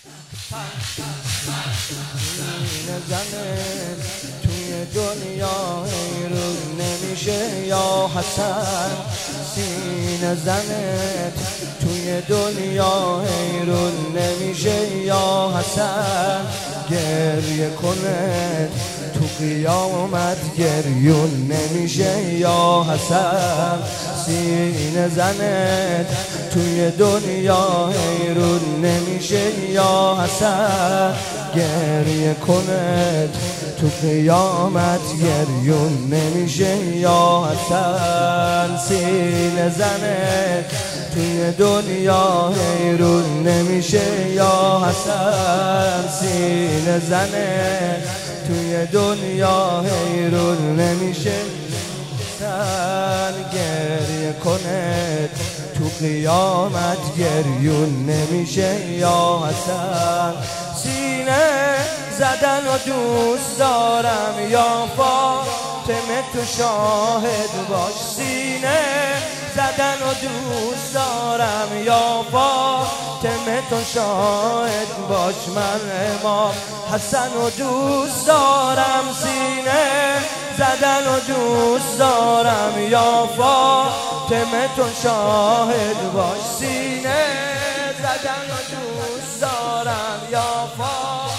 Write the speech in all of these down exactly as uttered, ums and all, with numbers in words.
سینه زنت توی دنیا حیرون نمیشه یا حسن. سینه زنت توی دنیا حیرون نمیشه یا حسن. گریه کنت تو قیامت گریون نمیشه یا حسن. سینه زنت توی دنیا حیرون نمیشه یا حسن. گریه کنت تو قیامت گریون نمیشه یا حسن. سینه زنت توی دنیا حیرون نمیشه یا حسن. سینه زنت توی دنیا حیرون نمیشه حسن. گریه کنت تو قیامت گریون نمیشه یا حسن. سینه زدن و دوست دارم یا فاطمه تو شاهد باش. سینه زدن و دوست دارم یا فاطمه تو شاهد باش. من امام حسن و دوست دارم. سینه زدن و دوست دارم یا فاطمه تو شاهد باش. سینه زدن و دوست دارم یا فاطمه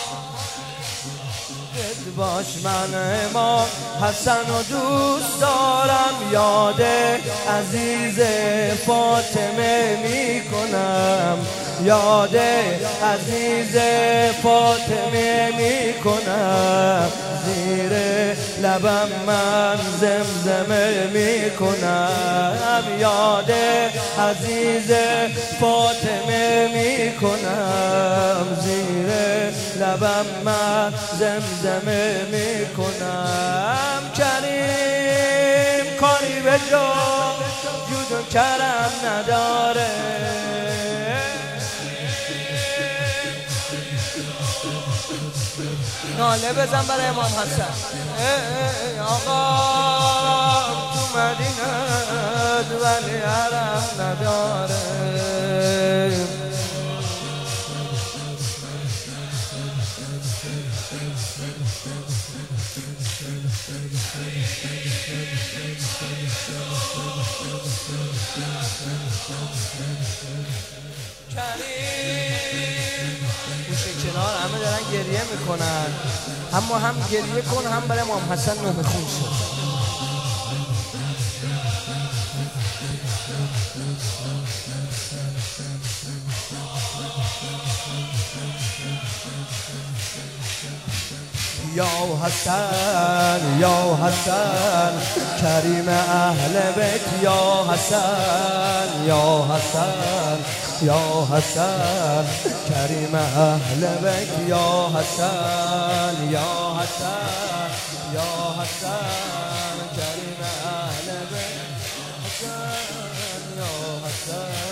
باش. من امام حسن و دوست دارم. یاد عزیز فاطمه می کنم. یاد عزیز فاطمه می کنم. زیر لبم من زمزمه می کنم. یاد عزیز فاطمه می کنم. زیر لبم من زمزمه می کنم. کریم کاری به جا جود و کرم نداره. ناله بزن برای امام حسن. ای آقا تو مدینه ولی حرم نداره. کریم گوشه کنار همه دارن گریه میکنن، اما هم گریه کن هم برای امام حسن نومه خون شد. یا حسن یا حسن کریم اهل بیت یا حسن یا حسن یا حسن کریم اهل بیت یا حسن یا حسن یا حسن کریم اهل بیت حسن یا حسن.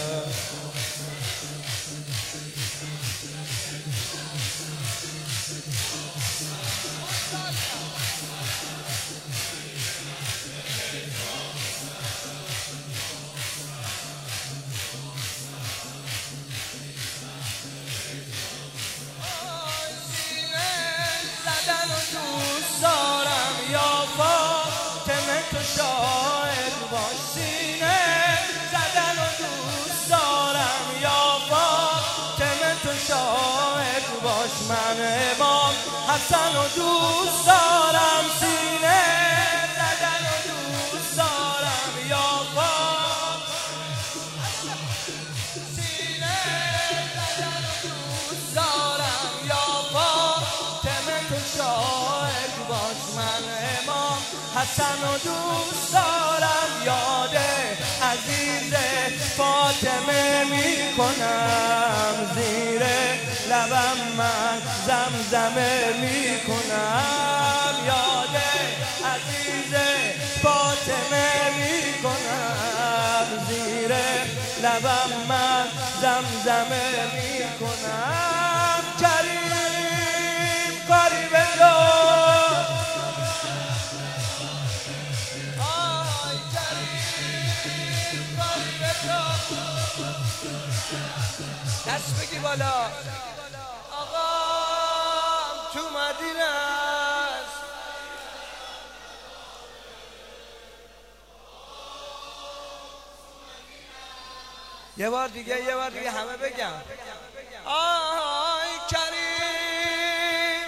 دوست دارم یا فاطمه تو شاهد باش. سینه زدن و دوست دارم یا فاطمه تو شاهد باش. من امام حسن و دوست دارم. سینه زدن و دوست دارم یا فاطمه. سینه زدن و دوست دارم یا فاطمه تو شاهد باش. من امام حسن و دوست دارم. یاد عزیز فاطمه می کنم. زیر لبم من زمزمه می کنم. یاد عزیز فاطمه می کنم. زیر لبم من زمزمه می کنم. کریم کاری به جا آی کریم کاری به جا دست بگی بالا. آقام تو مدینه است. یه بار دیگه یه بار دیگه همه بگم آی کریم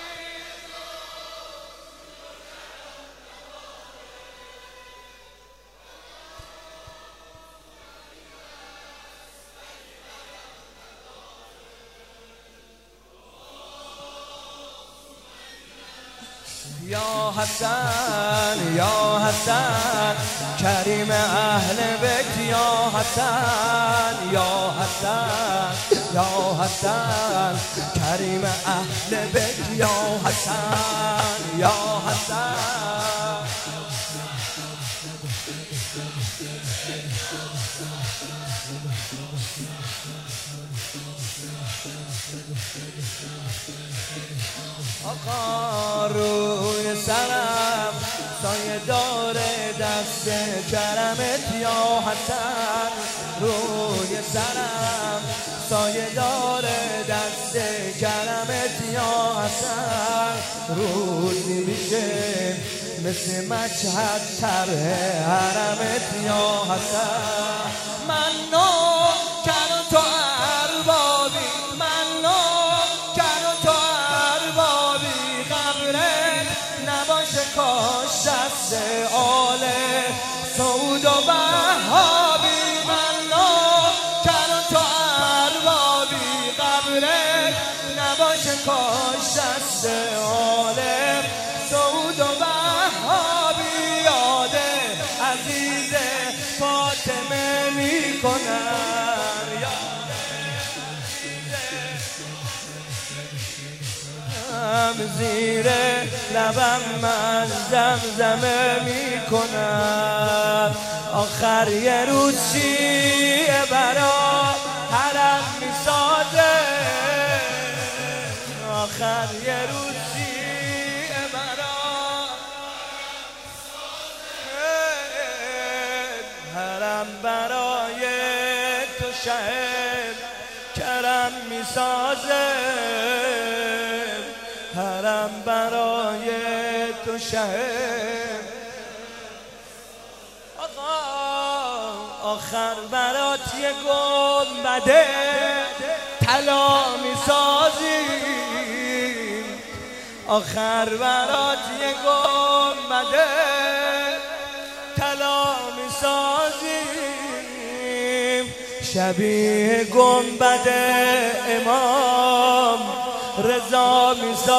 یا حسن یا حسن کریم اهل بیت یا حسن یا حسن یا حسن کریم اهل بیت یا حسن یا حسن آقا روی سرم سایه داره دست کرمت یا حسن روی سرم سایه داره دست کرمت یا حسن روزی میشه مثل مشهد طرح حرمت یا حسن من نوکر تو اربابی من نوکر تو اربابی قبرت نباشه کاش دست آل سعود و وهابی من نوکر تو اربابی قبرت نباشه کاش دست آل سعود و وهابی یاد عزیز فاطمه میکنن یاد عزیز زیر لبم من زمزمه میکنم آخر یه روز شیعه برا حرم میسازه آخر یه روز شیعه برا حرم برای تو شهد کرم میسازه حرم برای تو شهد آقا آخر برات یه گنبده طلا میسازیم آخر برات یه گنبده طلا میسازیم شبیه گنبد امام رضا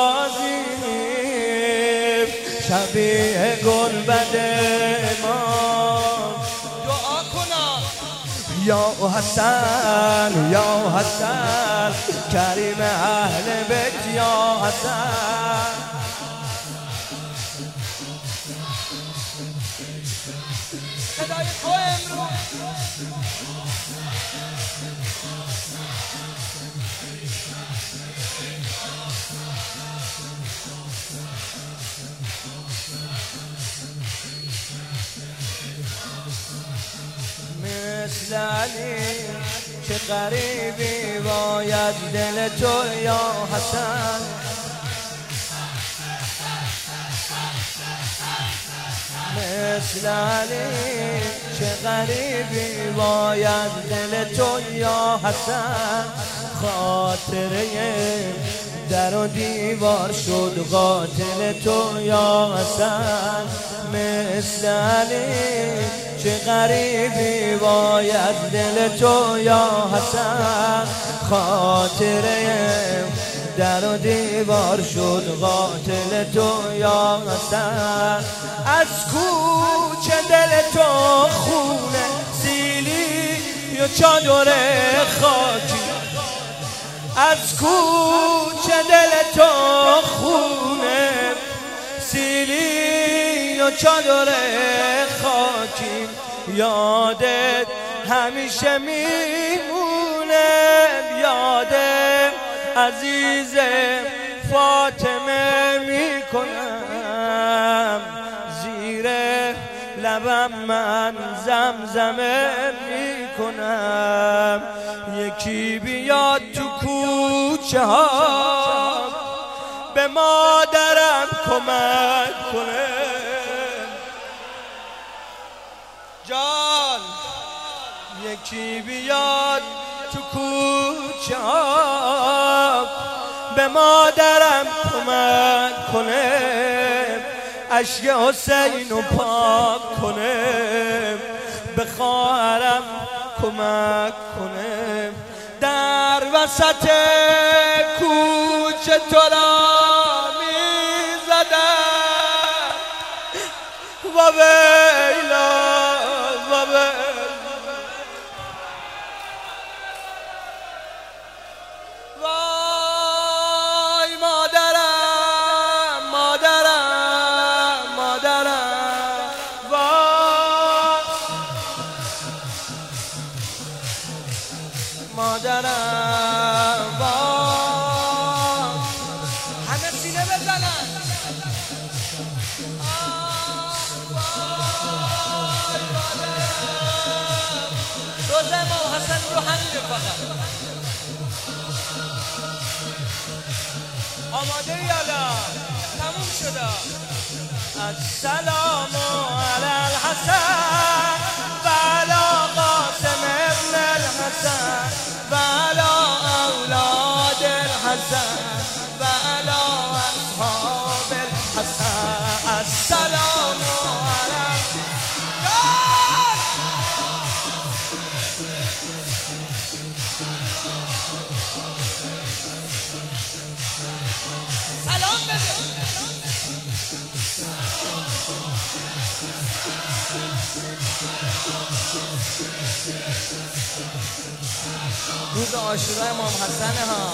میسازیم شبیه گنبد امام دعا کنم یا حسن یا حسن کریم اهل بیت یا حسن صدای تو امروز مثل علی چه غریبی باید دل تو یا حسن مثل علی چه غریبی باید دل تو یا حسن خاطره در و دیوار شد قاتل تو یا حسن مثل علی چه غریبی باید دل تو یا حسن خاطره در و دیوار شد قاتل تو یا حسن از کوچه دل تو خونه سیلی یا چادر خاکی از کوچه دل تو خونه سیلی و چادر خاکی یادت همیشه میمونه یادت عزیز فاطمه میکنم زیر لبم من زمزمه میکنم میکنم یکی بیاد تو کوچه ها به مادرم کمک کنه. جان یکی بیاد تو کوچه ها به مادرم کمک کنه، اشک حسینو پاک کنه، به خواهرم کمک کنه. در وسط کوچه تو را میزدم و ویلا و ویلا. وای مادرم مادرم مادرم وای مادرم وای. همه سینه بزنن. روز امام حسن رو همینه فقط. آماده یالا تموم شده. السلام علی الحسن و علی قاسم ابن الحسن و علی اولاد الحسن و علی اصحاب الحسن. السلام علی سلام بده. روز عاشورای امام حسن ها.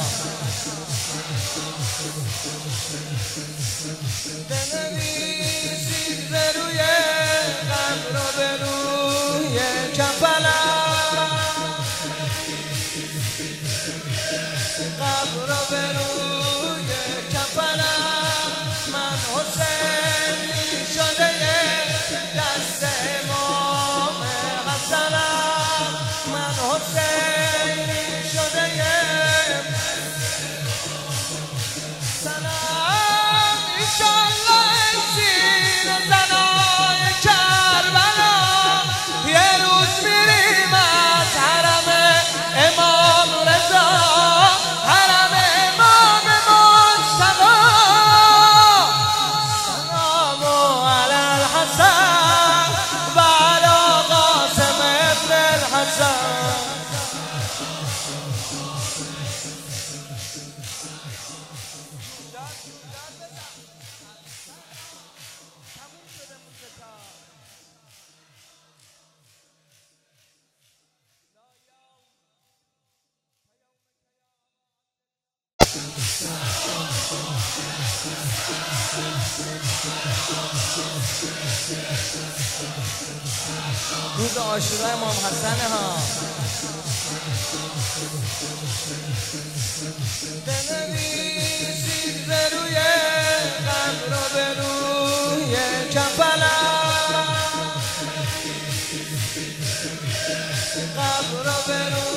بنویسید به روی قبر و به روی کفنم، قبر و به روی کفنم، من حسینی شده دست امام حسنم، من حسینی شده سلام ایشالله شیر زنای کربلا. یه روز میریم از حرم امام رضا، حرم امام مجتبی. سلام علی الحسن و علی قاسم ابن الحسن. روز عاشورای امام حسن ها. بنویسید به روی قبر و به روی کفنم، قبر و به روی